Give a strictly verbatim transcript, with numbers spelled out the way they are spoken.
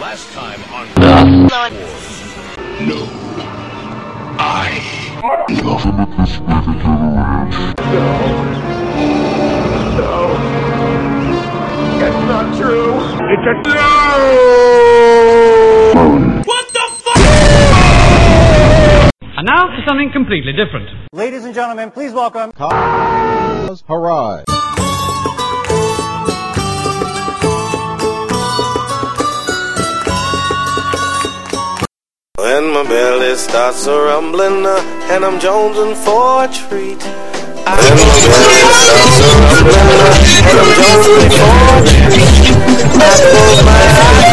Last time on No. No. I. Government is making to the ranch. No. No. It's not true. It's a No! What the fuck? And now for something completely different. Ladies and gentlemen, please welcome Cause Harai. When my belly starts a rumbling uh, and I'm jonesing for a treat. When my belly starts a rumbling uh, and I'm jonesing for a treat. I close my eyes.